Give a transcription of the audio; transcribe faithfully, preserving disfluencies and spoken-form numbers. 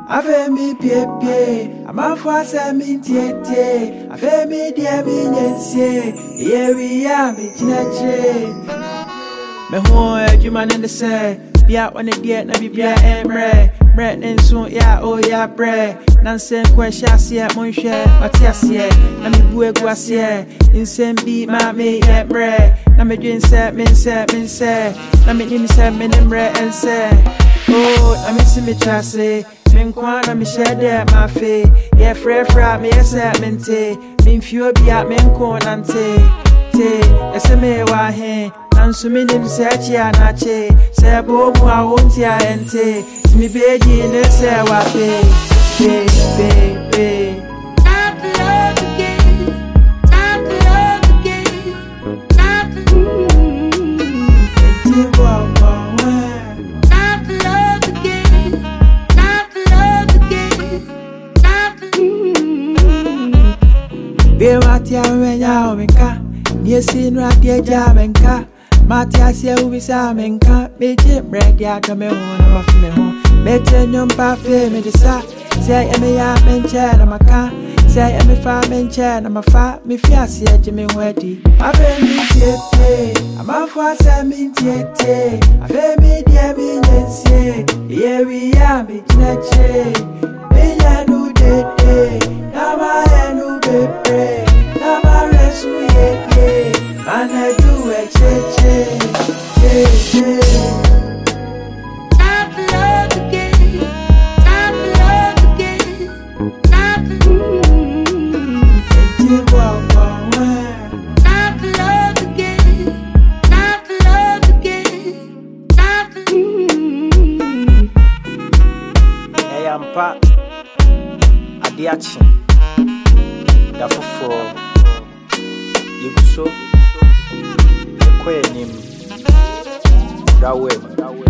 Ave mi pie pie, ama fwa se mi tiete. Ave mi die mi nyense, ye we ya mi chinache. Me ho edwuma in the say, bia on the diet na bibia emre. Mre nenso ya o ya bre. Nansen kwen shase mon hwe, atiase. Na me bu egu ase, insem bi ma me emre. Na me dwen se, men se, men se. Na me nim se, men emre ense. Oh, na me si me chase. Men kwana me shede ma fe. Ye fre fra me yese mente. Min fio bia men konante. Te, ese me wa he. Nansu minim se chia na che. Se bo mu a wonti a ente. Mi beji ne se wa pe. Pe, pe, pe. Time for love again. Time for love again. Time for Enti wa wa wa. Time for love again. Time for love again. Time for Be matia wenya omenka. Ni si no adie ja menka. Matia se ubisa menka. Meje bread ya to me ho na ma fi me ho. Mete nyom pa fe me de sa. Say eme ya menche na maka. Say eme fa menche na mafa. Me fi ase eje me ho adi. Ave mi tiete, ama fwa se mi tiete. Ave mi die mi nyense. Ye we ya mi chinache. Me ya nu de de. Na ma ya nu bebre. Na ma resu ye ye. Mana do e che che. Che che. Time for love again. Time for love again. Time for Enti wa wa wa. Time for love again. Time for love again. Time for Hey, I'm Pa Adiachi. Dafofo. Yeguso. Ekwe nim. Dawe.